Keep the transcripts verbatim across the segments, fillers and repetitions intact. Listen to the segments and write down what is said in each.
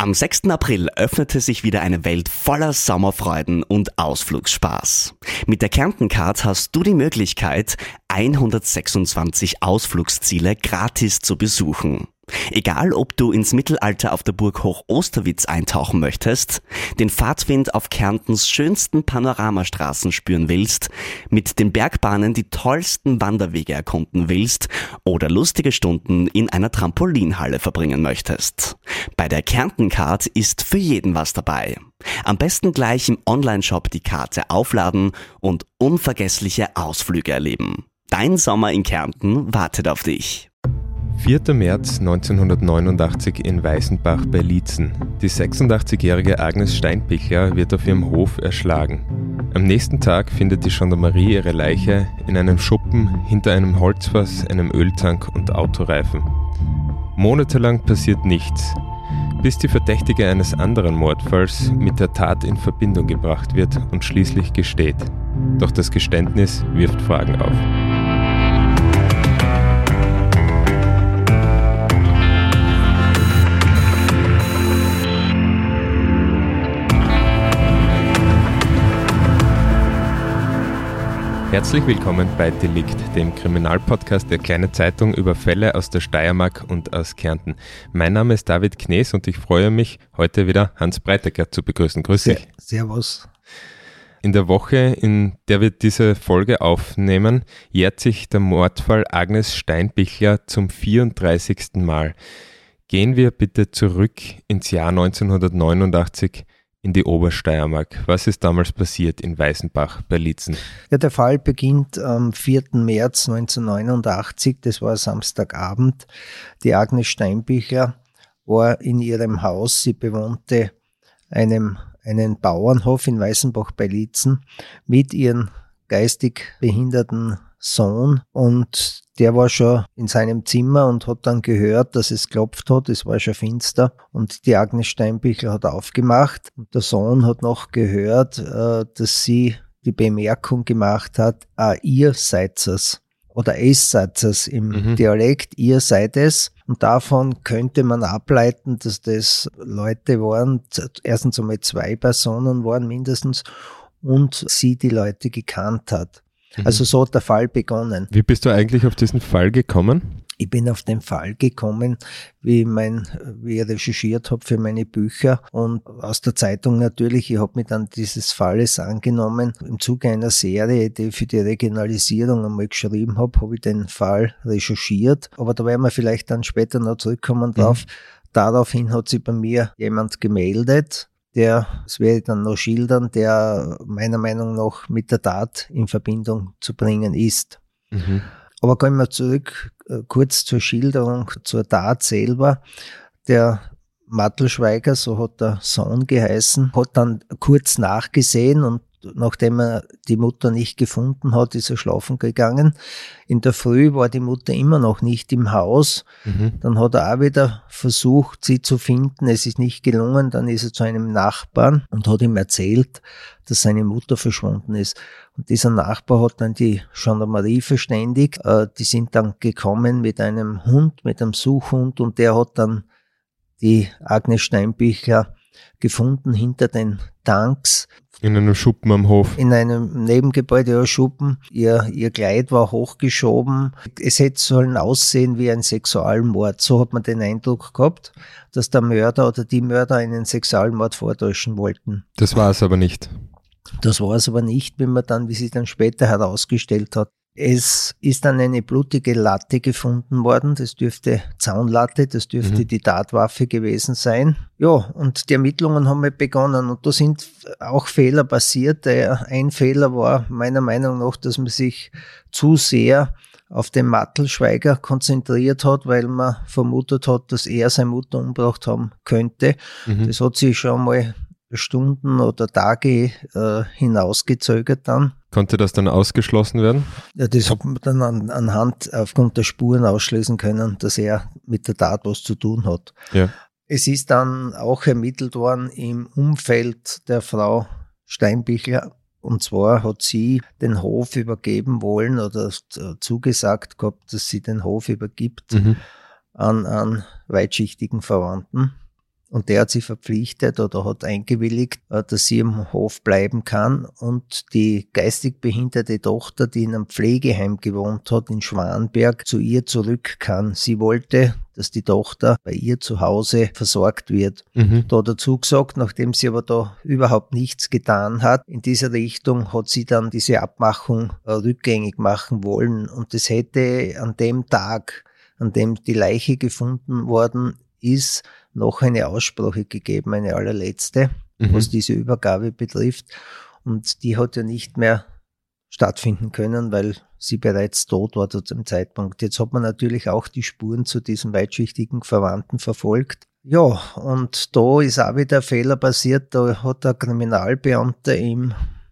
Am sechsten April öffnete sich wieder eine Welt voller Sommerfreuden und Ausflugsspaß. Mit der Kärnten-Card hast du die Möglichkeit, hundertsechsundzwanzig Ausflugsziele gratis zu besuchen. Egal, ob du ins Mittelalter auf der Burg Hoch-Osterwitz eintauchen möchtest, den Fahrtwind auf Kärntens schönsten Panoramastraßen spüren willst, mit den Bergbahnen die tollsten Wanderwege erkunden willst oder lustige Stunden in einer Trampolinhalle verbringen möchtest. Bei der Kärnten-Card ist für jeden was dabei. Am besten gleich im Onlineshop die Karte aufladen und unvergessliche Ausflüge erleben. Dein Sommer in Kärnten wartet auf dich. vierter März neunzehnhundertneunundachtzig in Weißenbach bei Liezen. Die sechsundachtzigjährige Agnes Steinbichler wird auf ihrem Hof erschlagen. Am nächsten Tag findet die Gendarmerie ihre Leiche in einem Schuppen hinter einem Holzfass, einem Öltank und Autoreifen. Monatelang passiert nichts, bis die Verdächtige eines anderen Mordfalls mit der Tat in Verbindung gebracht wird und schließlich gesteht. Doch das Geständnis wirft Fragen auf. Herzlich willkommen bei Delikt, dem Kriminalpodcast der Kleinen Zeitung über Fälle aus der Steiermark und aus Kärnten. Mein Name ist David Knees und ich freue mich, heute wieder Hans Breitecker zu begrüßen. Grüß dich. Servus. In der Woche, in der wir diese Folge aufnehmen, jährt sich der Mordfall Agnes Steinbichler zum vierunddreißigsten Mal. Gehen wir bitte zurück ins Jahr neunzehnhundertneunundachtzig, in die Obersteiermark. Was ist damals passiert in Weißenbach bei Liezen? Ja, der Fall beginnt am vierten März neunzehnhundertneunundachtzig, das war Samstagabend. Die Agnes Steinbichler war in ihrem Haus, sie bewohnte einem, einen Bauernhof in Weißenbach bei Liezen mit ihrem geistig behinderten Sohn, und der war schon in seinem Zimmer und hat dann gehört, dass es klopft hat, es war schon finster, und die Agnes Steinbichler hat aufgemacht und der Sohn hat noch gehört, dass sie die Bemerkung gemacht hat, ah, ihr seid es oder es seid es im mhm. Dialekt, ihr seid es, und davon könnte man ableiten, dass das Leute waren, erstens einmal zwei Personen waren mindestens, und sie die Leute gekannt hat. Also so hat der Fall begonnen. Wie bist du eigentlich auf diesen Fall gekommen? Ich bin auf den Fall gekommen, wie, mein, wie ich recherchiert habe für meine Bücher, und aus der Zeitung natürlich. Ich habe mich dann dieses Falles angenommen. Im Zuge einer Serie, die ich für die Regionalisierung einmal geschrieben habe, habe ich den Fall recherchiert. Aber da werden wir vielleicht dann später noch zurückkommen drauf. Mhm. Daraufhin hat sich bei mir jemand gemeldet, der, das werde ich dann noch schildern, der meiner Meinung nach mit der Tat in Verbindung zu bringen ist. Mhm. Aber gehen wir zurück äh, kurz zur Schilderung, zur Tat selber. Der Mattelschweiger, so hat der Sohn geheißen, hat dann kurz nachgesehen, und nachdem er die Mutter nicht gefunden hat, ist er schlafen gegangen. In der Früh war die Mutter immer noch nicht im Haus. Mhm. Dann hat er auch wieder versucht, sie zu finden. Es ist nicht gelungen. Dann ist er zu einem Nachbarn und hat ihm erzählt, dass seine Mutter verschwunden ist. Und dieser Nachbar hat dann die Gendarmerie verständigt. Die sind dann gekommen mit einem Hund, mit einem Suchhund, und der hat dann die Agnes Steinbichler gefunden hinter den Tanks. In einem Schuppen am Hof. In einem Nebengebäude, ja, Schuppen. Ihr, ihr Kleid war hochgeschoben. Es hätte sollen aussehen wie ein Sexualmord. So hat man den Eindruck gehabt, dass der Mörder oder die Mörder einen Sexualmord vortäuschen wollten. Das war es aber nicht. Das war es aber nicht, wie man dann, wie sich dann später herausgestellt hat. Es ist dann eine blutige Latte gefunden worden, das dürfte Zaunlatte, das dürfte mhm. die Tatwaffe gewesen sein. Ja, und die Ermittlungen haben halt begonnen, und da sind auch Fehler passiert. Ein Fehler war meiner Meinung nach, dass man sich zu sehr auf den Mattelschweiger konzentriert hat, weil man vermutet hat, dass er seine Mutter umgebracht haben könnte. Mhm. Das hat sich schon mal Stunden oder Tage äh, hinausgezögert dann. Konnte das dann ausgeschlossen werden? Ja, das hat man dann an, anhand, aufgrund der Spuren ausschließen können, dass er mit der Tat was zu tun hat. Ja. Es ist dann auch ermittelt worden im Umfeld der Frau Steinbichler, und zwar hat sie den Hof übergeben wollen oder zugesagt gehabt, dass sie den Hof übergibt mhm. an, an weitschichtigen Verwandten. Und der hat sich verpflichtet oder hat eingewilligt, dass sie im Hof bleiben kann und die geistig behinderte Tochter, die in einem Pflegeheim gewohnt hat, in Schwanberg, zu ihr zurück kann. Sie wollte, dass die Tochter bei ihr zu Hause versorgt wird. Mhm. Da dazu gesagt, nachdem sie aber da überhaupt nichts getan hat, in dieser Richtung hat sie dann diese Abmachung rückgängig machen wollen. Und das hätte an dem Tag, an dem die Leiche gefunden worden ist, noch eine Aussprache gegeben, eine allerletzte, mhm. was diese Übergabe betrifft. Und die hat ja nicht mehr stattfinden können, weil sie bereits tot war zu dem Zeitpunkt. Jetzt hat man natürlich auch die Spuren zu diesem weitschichtigen Verwandten verfolgt. Ja, und da ist auch wieder ein Fehler passiert. Da hat der Kriminalbeamte im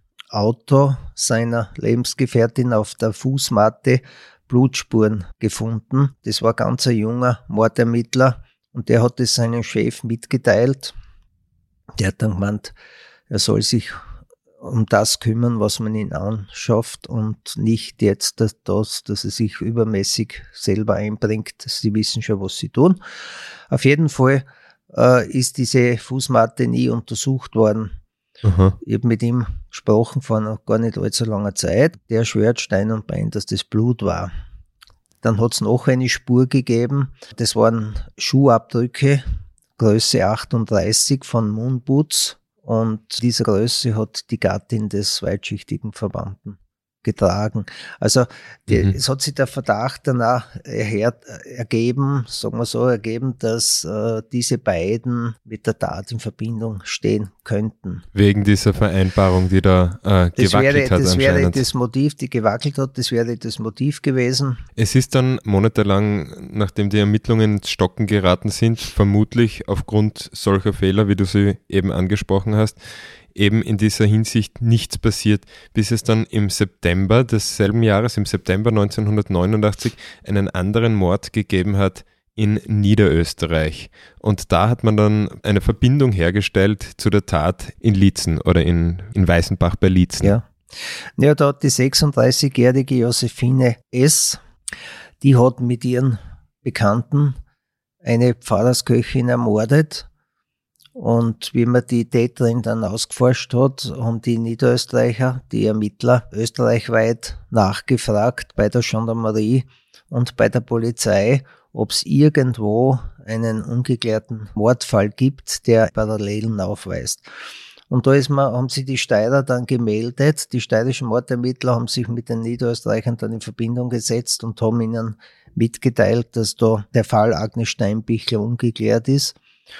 Auto seiner Lebensgefährtin auf der Fußmatte Blutspuren gefunden. Das war ganz ein junger Mordermittler. Und der hat es seinem Chef mitgeteilt. Der hat dann gemeint, er soll sich um das kümmern, was man ihn anschafft und nicht jetzt das, das dass er sich übermäßig selber einbringt. Sie wissen schon, was sie tun. Auf jeden Fall äh, ist diese Fußmatte nie untersucht worden. Aha. Ich habe mit ihm gesprochen vor noch gar nicht allzu langer Zeit. Der schwört Stein und Bein, dass das Blut war. Dann hat es noch eine Spur gegeben. Das waren Schuhabdrücke, Größe achtunddreißig von Moonboots. Und diese Größe hat die Gattin des weitschichtigen Verwandten getragen. Also die, mhm. es hat sich der Verdacht danach erher, ergeben, sagen wir so, ergeben, dass äh, diese beiden mit der Tat in Verbindung stehen könnten. Wegen dieser Vereinbarung, die da äh, gewackelt das wäre, hat Das anscheinend. wäre das Motiv, die gewackelt hat, das wäre das Motiv gewesen. Es ist dann monatelang, nachdem die Ermittlungen ins Stocken geraten sind, vermutlich aufgrund solcher Fehler, wie du sie eben angesprochen hast, eben in dieser Hinsicht nichts passiert, bis es dann im September desselben Jahres, im September neunzehnhundertneunundachtzig, einen anderen Mord gegeben hat in Niederösterreich. Und da hat man dann eine Verbindung hergestellt zu der Tat in Liezen oder in, in Weißenbach bei Liezen. Ja. Ja, da hat die sechsunddreißigjährige Josephine S., die hat mit ihren Bekannten eine Pfarrersköchin ermordet. Und wie man die Täterin dann ausgeforscht hat, haben die Niederösterreicher, die Ermittler, österreichweit nachgefragt bei der Gendarmerie und bei der Polizei, ob es irgendwo einen ungeklärten Mordfall gibt, der Parallelen aufweist. Und da ist man, haben sich die Steirer dann gemeldet. Die steirischen Mordermittler haben sich mit den Niederösterreichern dann in Verbindung gesetzt und haben ihnen mitgeteilt, dass da der Fall Agnes Steinbichler ungeklärt ist.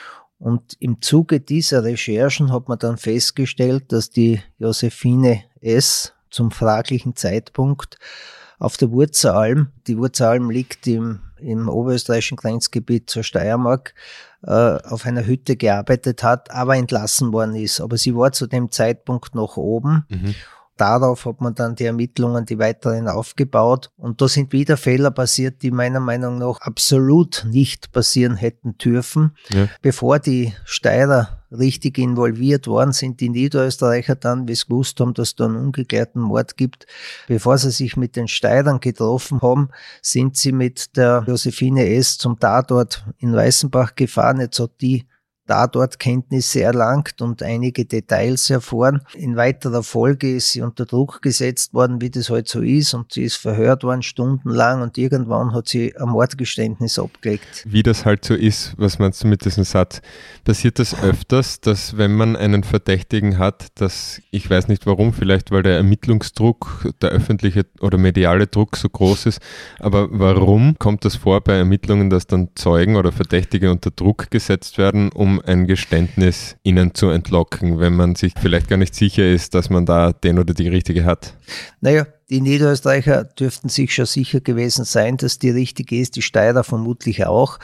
Und im Zuge dieser Recherchen hat man dann festgestellt, dass die Josephine S. zum fraglichen Zeitpunkt auf der Wurzeralm, die Wurzeralm liegt im, im oberösterreichischen Grenzgebiet zur Steiermark, äh, auf einer Hütte gearbeitet hat, aber entlassen worden ist. Aber sie war zu dem Zeitpunkt noch oben. Mhm. Darauf hat man dann die Ermittlungen, die weiteren aufgebaut. Und da sind wieder Fehler passiert, die meiner Meinung nach absolut nicht passieren hätten dürfen. Ja. Bevor die Steirer richtig involviert waren, sind die Niederösterreicher dann, wie sie gewusst haben, dass es da einen ungeklärten Mord gibt, bevor sie sich mit den Steirern getroffen haben, sind sie mit der Josephine S. zum Tatort in Weißenbach gefahren. Jetzt hat die da dort Kenntnisse erlangt und einige Details erfahren. In weiterer Folge ist sie unter Druck gesetzt worden, wie das halt so ist, und sie ist verhört worden stundenlang und irgendwann hat sie ein Mordgeständnis abgelegt. Wie das halt so ist, was meinst du mit diesem Satz? Passiert das öfters, dass wenn man einen Verdächtigen hat, dass, ich weiß nicht warum, vielleicht weil der Ermittlungsdruck, der öffentliche oder mediale Druck so groß ist, aber warum kommt das vor bei Ermittlungen, dass dann Zeugen oder Verdächtige unter Druck gesetzt werden, um ein Geständnis ihnen zu entlocken, wenn man sich vielleicht gar nicht sicher ist, dass man da den oder die Richtige hat? Naja, die Niederösterreicher dürften sich schon sicher gewesen sein, dass die Richtige ist, die Steirer vermutlich auch.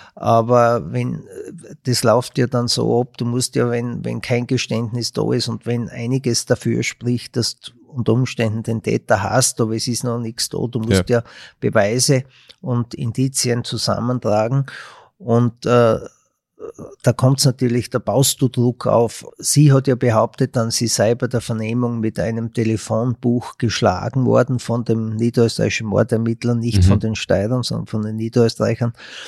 Aber wenn, das läuft ja dann so ab, du musst ja, wenn, wenn kein Geständnis da ist und wenn einiges dafür spricht, dass du unter Umständen den Täter hast, aber es ist noch nichts da, du musst ja, ja Beweise und Indizien zusammentragen und äh, da kommt es natürlich, da baust du Druck auf. Sie hat ja behauptet dann, sie sei bei der Vernehmung mit einem Telefonbuch geschlagen worden von dem niederösterreichischen Mordermittler, nicht mhm. von den Steirern, sondern von den Niederösterreichern.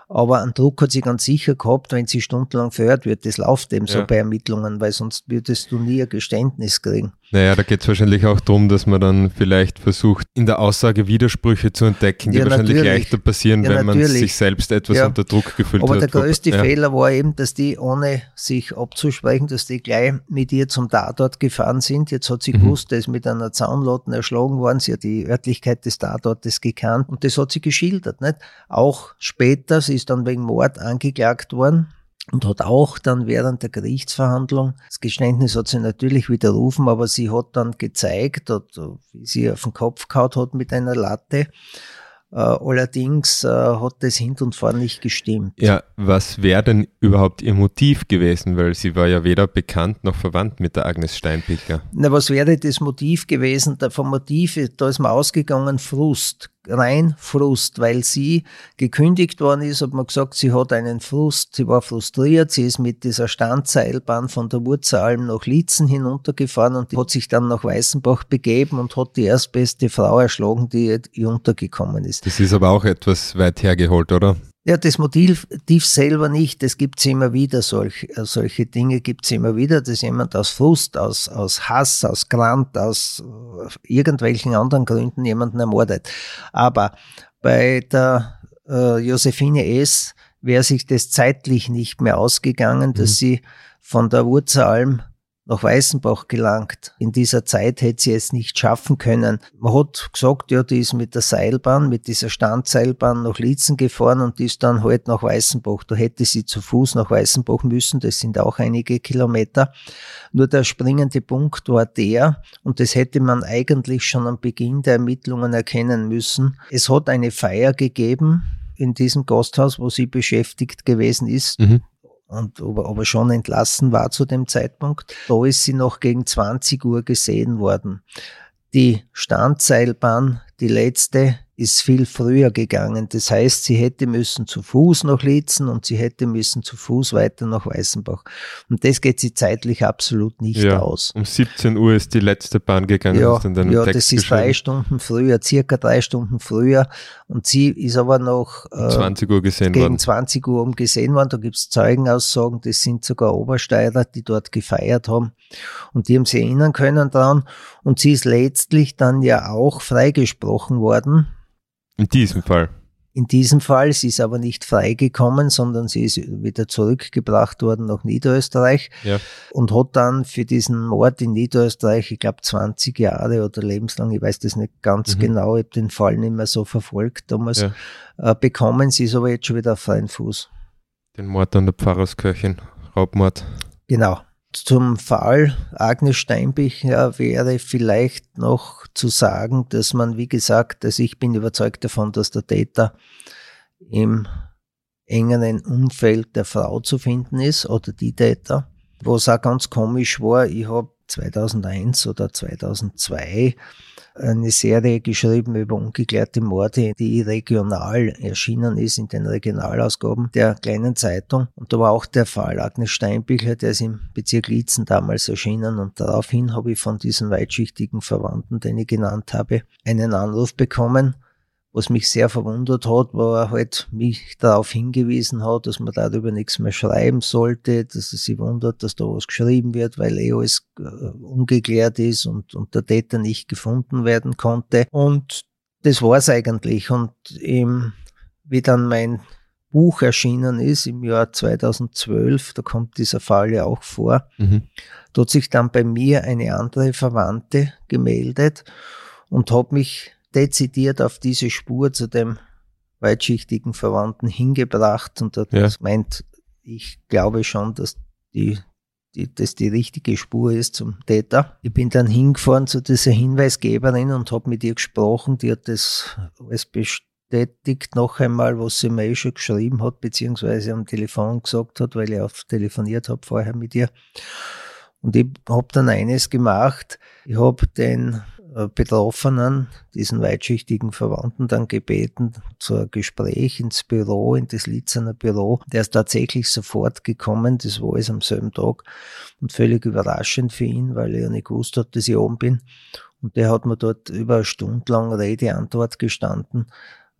Aber einen Druck hat sie ganz sicher gehabt, wenn sie stundenlang verhört wird. Das läuft eben ja. so bei Ermittlungen, weil sonst würdest du nie ein Geständnis kriegen. Naja, da geht es wahrscheinlich auch darum, dass man dann vielleicht versucht, in der Aussage Widersprüche zu entdecken, die ja, wahrscheinlich natürlich. leichter passieren, ja, wenn natürlich. man sich selbst etwas ja. unter Druck gefühlt Aber hat. Aber der größte ja. Fehler war eben, dass die, ohne sich abzusprechen, dass die gleich mit ihr zum Tatort gefahren sind. Jetzt hat sie mhm. gewusst, der ist mit einer Zaunlatte erschlagen worden. Sie hat die Örtlichkeit des Tatortes gekannt und das hat sie geschildert. Nicht? Auch später, sie ist dann wegen Mord angeklagt worden. Und hat auch dann während der Gerichtsverhandlung, das Geständnis hat sie natürlich widerrufen, aber sie hat dann gezeigt, wie sie auf den Kopf gehauen hat mit einer Latte. Äh, allerdings äh, hat das hinten und vorne nicht gestimmt. Ja, was wäre denn überhaupt ihr Motiv gewesen? Weil sie war ja weder bekannt noch verwandt mit der Agnes Steinpichler. Na, was wäre das Motiv gewesen? Da, vom Motiv, da ist man ausgegangen, Frust. Rein Frust, weil sie gekündigt worden ist, hat man gesagt, sie hat einen Frust, sie war frustriert, sie ist mit dieser Standseilbahn von der Wurzelalm nach Liezen hinuntergefahren und hat sich dann nach Weißenbach begeben und hat die erstbeste Frau erschlagen, die ihr untergekommen ist. Das ist aber auch etwas weit hergeholt, oder? Ja, das Motiv tief selber nicht, das gibt's immer wieder, solch, solche Dinge gibt's immer wieder, dass jemand aus Frust, aus, aus Hass, aus Grant, aus irgendwelchen anderen Gründen jemanden ermordet. Aber bei der äh, Josephine S. wäre sich das zeitlich nicht mehr ausgegangen, dass mhm. sie von der Wurzelalm nach Weißenbach gelangt. In dieser Zeit hätte sie es nicht schaffen können. Man hat gesagt, ja, die ist mit der Seilbahn, mit dieser Standseilbahn nach Liezen gefahren und die ist dann halt nach Weißenbach. Da hätte sie zu Fuß nach Weißenbach müssen, das sind auch einige Kilometer. Nur der springende Punkt war der, und das hätte man eigentlich schon am Beginn der Ermittlungen erkennen müssen. Es hat eine Feier gegeben in diesem Gasthaus, wo sie beschäftigt gewesen ist. Mhm. Und aber, aber schon entlassen war zu dem Zeitpunkt. Da ist sie noch gegen zwanzig Uhr gesehen worden. Die Standseilbahn, die letzte, ist viel früher gegangen. Das heißt, sie hätte müssen zu Fuß nach Liezen und sie hätte müssen zu Fuß weiter nach Weißenbach. Und das geht sie zeitlich absolut nicht ja, aus. Um siebzehn Uhr ist die letzte Bahn gegangen. Ja, hast du in deinem ja Text das ist drei Stunden früher, circa drei Stunden früher. Und sie ist aber noch äh, zwanzig Uhr gesehen gegen worden. zwanzig Uhr um gesehen worden. Da gibt's Zeugenaussagen, das sind sogar Obersteirer, die dort gefeiert haben. Und die haben sich erinnern können daran. Und sie ist letztlich dann ja auch freigesprochen worden. In diesem Fall? In diesem Fall. Sie ist aber nicht freigekommen, sondern sie ist wieder zurückgebracht worden nach Niederösterreich ja. und hat dann für diesen Mord in Niederösterreich, ich glaube zwanzig Jahre oder lebenslang, ich weiß das nicht ganz mhm. genau, ich habe den Fall nicht mehr so verfolgt damals, ja. äh, bekommen. Sie ist aber jetzt schon wieder auf freien Fuß. Den Mord an der Pfarrersköchin, Raubmord. Genau. Zum Fall Agnes Steinpichler wäre vielleicht noch zu sagen, dass man, wie gesagt, also ich bin überzeugt davon, dass der Täter im engeren Umfeld der Frau zu finden ist oder die Täter. Was auch ganz komisch war, ich habe zweitausendeins oder zweitausendzwei eine Serie geschrieben über ungeklärte Morde, die regional erschienen ist, in den Regionalausgaben der kleinen Zeitung. Und da war auch der Fall Agnes Steinpichler, der ist im Bezirk Liezen damals erschienen. Und daraufhin habe ich von diesen weitschichtigen Verwandten, den ich genannt habe, einen Anruf bekommen. Was mich sehr verwundert hat, war er halt mich darauf hingewiesen hat, dass man darüber nichts mehr schreiben sollte, dass es sich wundert, dass da was geschrieben wird, weil eh alles äh, ungeklärt ist und, und der Täter nicht gefunden werden konnte. Und das war's eigentlich. Und im, wie dann mein Buch erschienen ist im Jahr zweitausendzwölf, da kommt dieser Fall ja auch vor, mhm. da hat sich dann bei mir eine andere Verwandte gemeldet und hat mich dezidiert auf diese Spur zu dem weitschichtigen Verwandten hingebracht und hat ja. meint, ich glaube schon, dass die, die, das die richtige Spur ist zum Täter. Ich bin dann hingefahren zu dieser Hinweisgeberin und habe mit ihr gesprochen, die hat das alles bestätigt noch einmal, was sie mir eh schon geschrieben hat, beziehungsweise am Telefon gesagt hat, weil ich auch telefoniert habe vorher mit ihr. Und ich habe dann eines gemacht, ich habe den Betroffenen, diesen weitschichtigen Verwandten, dann gebeten zu einem Gespräch ins Büro, in das Liezener Büro. Der ist tatsächlich sofort gekommen, das war es am selben Tag und völlig überraschend für ihn, weil er ja nicht gewusst hat, dass ich oben bin. Und der hat mir dort über eine Stunde lang Rede, Antwort gestanden,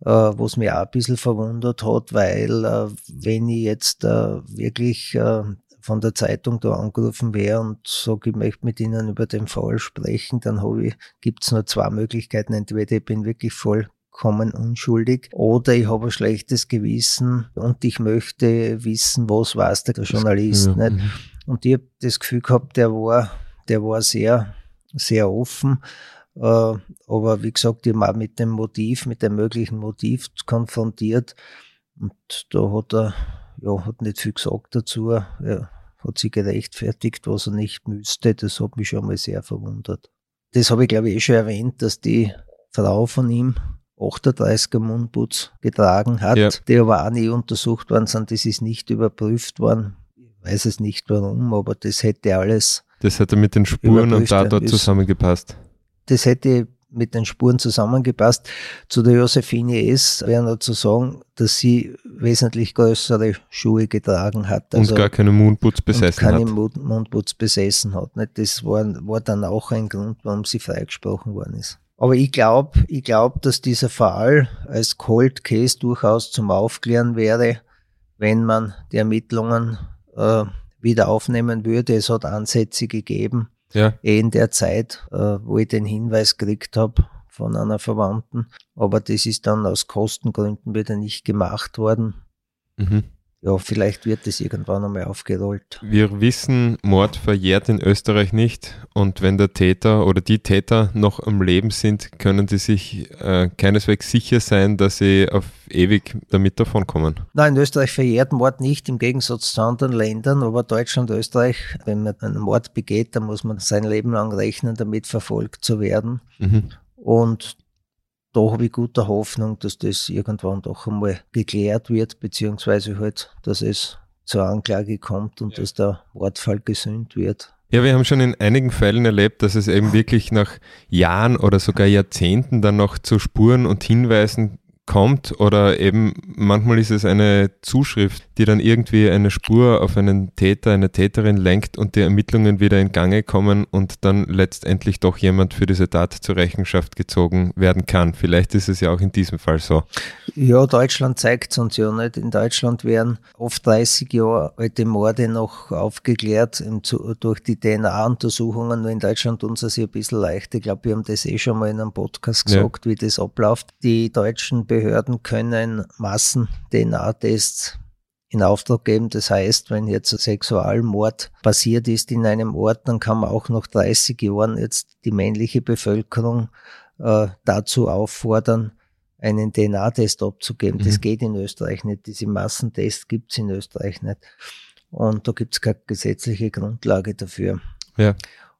äh, was mich auch ein bisschen verwundert hat, weil äh, wenn ich jetzt äh, wirklich äh, von der Zeitung da angerufen wäre und sage, ich möchte mit Ihnen über den Fall sprechen, dann habe ich, gibt's nur zwei Möglichkeiten. Entweder ich bin wirklich vollkommen unschuldig oder ich habe ein schlechtes Gewissen und ich möchte wissen, was weiß der Journalist ja, nicht. Und ich habe das Gefühl gehabt, der war, der war sehr, sehr offen. Äh, aber wie gesagt, ich habe auch mit dem Motiv, mit dem möglichen Motiv konfrontiert und da hat er ja, hat nicht viel gesagt dazu. Er hat sich gerechtfertigt, was er nicht müsste. Das hat mich schon mal sehr verwundert. Das habe ich, glaube ich, eh schon erwähnt, dass die Frau von ihm achtunddreißiger Mundputz getragen hat, ja. Die aber auch nie untersucht worden sind. Das ist nicht überprüft worden. Ich weiß es nicht warum, aber das hätte alles. Das hätte mit den Spuren und Tatort zusammengepasst. Das hätte mit den Spuren zusammengepasst. Zu der Josephine S. wäre noch zu sagen, dass sie wesentlich größere Schuhe getragen hat. Also und gar keinen Mundputz besessen und hat. keinen Mundputz besessen hat. Das war, war dann auch ein Grund, warum sie freigesprochen worden ist. Aber ich glaube, ich glaube, dass dieser Fall als Cold Case durchaus zum Aufklären wäre, wenn man die Ermittlungen äh, wieder aufnehmen würde. Es hat Ansätze gegeben, ja. eh in der Zeit, äh, wo ich den Hinweis gekriegt habe von einer Verwandten. Aber das ist dann aus Kostengründen wieder nicht gemacht worden. Mhm. Ja, vielleicht wird es irgendwann einmal aufgerollt. Wir wissen, Mord verjährt in Österreich nicht und wenn der Täter oder die Täter noch am Leben sind, können die sich äh, keineswegs sicher sein, dass sie auf ewig damit davonkommen. Nein, in Österreich verjährt Mord nicht, im Gegensatz zu anderen Ländern, aber Deutschland, Österreich, wenn man einen Mord begeht, dann muss man sein Leben lang rechnen, damit verfolgt zu werden. Mhm. Und da habe ich gute Hoffnung, dass das irgendwann doch einmal geklärt wird, beziehungsweise halt, dass es zur Anklage kommt und ja. dass der Mordfall gesühnt wird. Ja, wir haben schon in einigen Fällen erlebt, dass es eben wirklich nach Jahren oder sogar Jahrzehnten dann noch zu Spuren und Hinweisen kommt oder eben manchmal ist es eine Zuschrift, die dann irgendwie eine Spur auf einen Täter, eine Täterin lenkt und die Ermittlungen wieder in Gange kommen und dann letztendlich doch jemand für diese Tat zur Rechenschaft gezogen werden kann. Vielleicht ist es ja auch in diesem Fall so. Ja, Deutschland zeigt es uns ja nicht. In Deutschland werden oft dreißig Jahre alte Morde noch aufgeklärt im, durch die D N A-Untersuchungen. Nur in Deutschland tun sie sich ein bisschen leicht. Ich glaube, wir haben das eh schon mal in einem Podcast gesagt, ja. wie das abläuft. Die deutschen Behörden können Massen-D N A-Tests in Auftrag geben. Das heißt, wenn jetzt ein Sexualmord passiert ist in einem Ort, dann kann man auch nach dreißig Jahren jetzt die männliche Bevölkerung äh, dazu auffordern, einen D N A-Test abzugeben. Mhm. Das geht in Österreich nicht. Diese Massentests gibt es in Österreich nicht. Und da gibt es keine gesetzliche Grundlage dafür. Ja.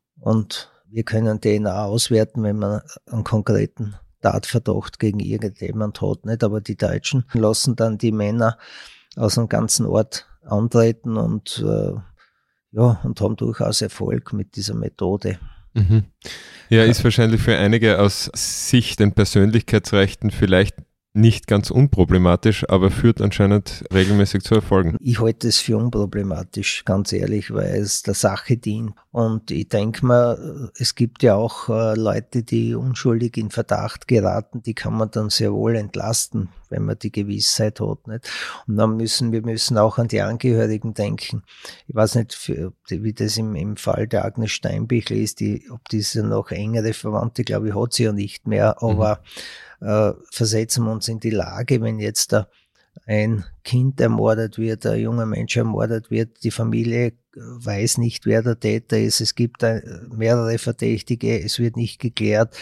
Und wir können D N A auswerten, wenn man einen konkreten Tatverdacht gegen irgendjemand hat, nicht? Aber die Deutschen lassen dann die Männer aus dem ganzen Ort antreten und, äh, ja, und haben durchaus Erfolg mit dieser Methode. Mhm. Ja, ist wahrscheinlich für einige aus Sicht den Persönlichkeitsrechten vielleicht nicht ganz unproblematisch, aber führt anscheinend regelmäßig zu Erfolgen. Ich halte es für unproblematisch, ganz ehrlich, weil es der Sache dient. Und ich denke mir, es gibt ja auch äh, Leute, die unschuldig in Verdacht geraten, die kann man dann sehr wohl entlasten, wenn man die Gewissheit hat, nicht? Und dann müssen wir müssen auch an die Angehörigen denken. Ich weiß nicht, für, wie das im, im Fall der Agnes Steinbichler ist, die, ob diese noch engere Verwandte, glaube ich, hat sie ja nicht mehr, aber mhm. äh, versetzen wir uns in die Lage, wenn jetzt da ein Kind ermordet wird, ein junger Mensch ermordet wird, die Familie weiß nicht, wer der Täter ist, es gibt mehrere Verdächtige, es wird nicht geklärt,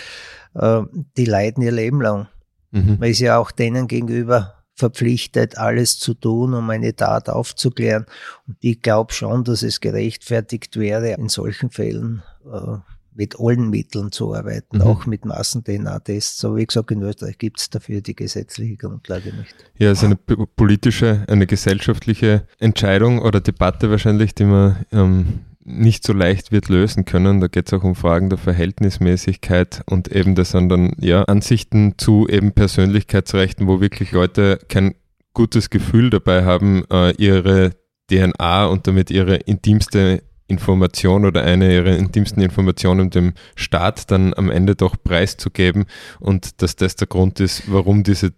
die leiden ihr Leben lang. Mhm. Man ist ja auch denen gegenüber verpflichtet, alles zu tun, um eine Tat aufzuklären. Und ich glaube schon, dass es gerechtfertigt wäre, in solchen Fällen mit allen Mitteln zu arbeiten, mhm. auch mit Massen-D N A-Tests. Aber wie gesagt, in Österreich gibt es dafür die gesetzliche Grundlage nicht. Ja, es ist eine politische, eine gesellschaftliche Entscheidung oder Debatte wahrscheinlich, die man ähm, nicht so leicht wird lösen können. Da geht es auch um Fragen der Verhältnismäßigkeit und eben das sind dann ja Ansichten zu eben Persönlichkeitsrechten, wo wirklich Leute kein gutes Gefühl dabei haben, äh, ihre D N A und damit ihre intimste Information oder eine ihrer intimsten Informationen dem Staat dann am Ende doch preiszugeben und dass das der Grund ist, warum diese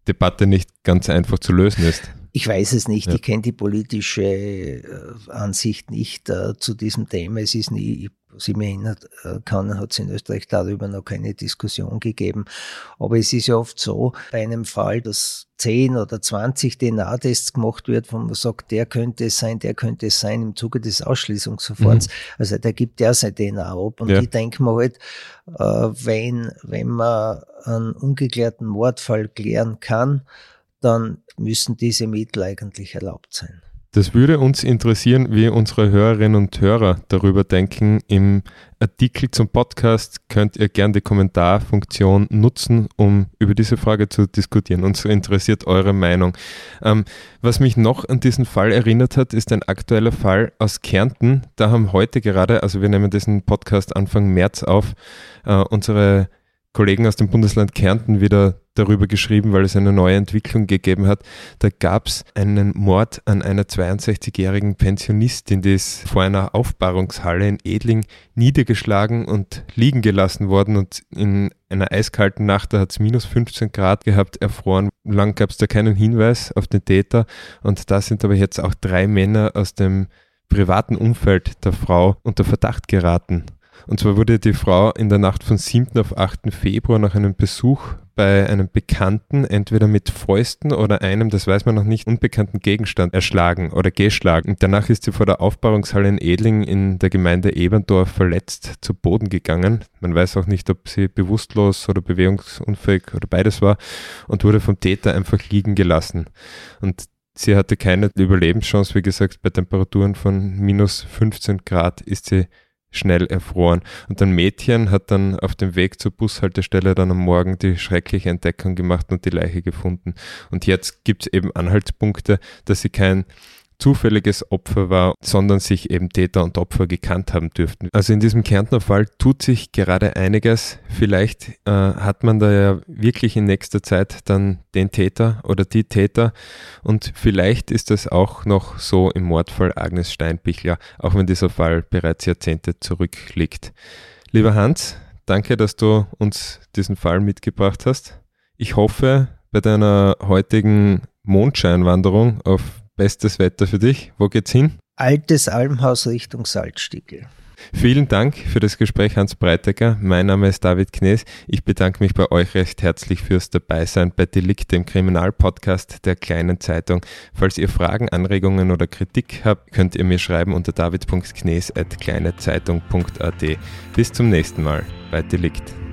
Debatte nicht ganz einfach zu lösen ist. Ich weiß es nicht, ja. Ich kenne die politische äh, Ansicht nicht äh, zu diesem Thema. Es ist nie, was ich mich erinnern kann, hat es in Österreich darüber noch keine Diskussion gegeben. Aber es ist ja oft so, bei einem Fall, dass zehn oder zwanzig D N A-Tests gemacht wird, wo man sagt, der könnte es sein, der könnte es sein, im Zuge des Ausschließungsverfahrens. Mhm. Also da gibt der sein D N A ab. Und ja. ich denke mir halt, äh, wenn, wenn man einen ungeklärten Mordfall klären kann, dann müssen diese Mittel eigentlich erlaubt sein. Das würde uns interessieren, wie unsere Hörerinnen und Hörer darüber denken. Im Artikel zum Podcast könnt ihr gerne die Kommentarfunktion nutzen, um über diese Frage zu diskutieren. Uns interessiert eure Meinung. Ähm, was mich noch an diesen Fall erinnert hat, ist ein aktueller Fall aus Kärnten. Da haben heute gerade, also wir nehmen diesen Podcast Anfang März auf, äh, unsere Kollegen aus dem Bundesland Kärnten wieder darüber geschrieben, weil es eine neue Entwicklung gegeben hat. Da gab es einen Mord an einer zweiundsechzigjährigen Pensionistin, die ist vor einer Aufbahrungshalle in Edling niedergeschlagen und liegen gelassen worden und in einer eiskalten Nacht, da hat es minus fünfzehn Grad gehabt, erfroren. Lang gab es da keinen Hinweis auf den Täter und da sind aber jetzt auch drei Männer aus dem privaten Umfeld der Frau unter Verdacht geraten. Und zwar wurde die Frau in der Nacht von siebten auf achten Februar nach einem Besuch bei einem Bekannten entweder mit Fäusten oder einem, das weiß man noch nicht, unbekannten Gegenstand erschlagen oder geschlagen. Und danach ist sie vor der Aufbahrungshalle in Edling in der Gemeinde Eberndorf verletzt zu Boden gegangen. Man weiß auch nicht, ob sie bewusstlos oder bewegungsunfähig oder beides war und wurde vom Täter einfach liegen gelassen. Und sie hatte keine Überlebenschance, wie gesagt, bei Temperaturen von minus fünfzehn Grad ist sie schnell erfroren. Und ein Mädchen hat dann auf dem Weg zur Bushaltestelle dann am Morgen die schreckliche Entdeckung gemacht und die Leiche gefunden. Und jetzt gibt es eben Anhaltspunkte, dass sie kein zufälliges Opfer war, sondern sich eben Täter und Opfer gekannt haben dürften. Also in diesem Kärntner Fall tut sich gerade einiges. Vielleicht äh, hat man da ja wirklich in nächster Zeit dann den Täter oder die Täter und vielleicht ist es auch noch so im Mordfall Agnes Steinpichler, auch wenn dieser Fall bereits Jahrzehnte zurückliegt. Lieber Hans, danke, dass du uns diesen Fall mitgebracht hast. Ich hoffe, bei deiner heutigen Mondscheinwanderung auf bestes Wetter für dich. Wo geht's hin? Altes Almhaus Richtung Salzstiegl. Vielen Dank für das Gespräch, Hans Breitegger. Mein Name ist David Knees. Ich bedanke mich bei euch recht herzlich fürs Dabeisein bei Delikt, dem Kriminalpodcast der Kleinen Zeitung. Falls ihr Fragen, Anregungen oder Kritik habt, könnt ihr mir schreiben unter david punkt knees at kleinezeitung punkt at. Bis zum nächsten Mal bei Delikt.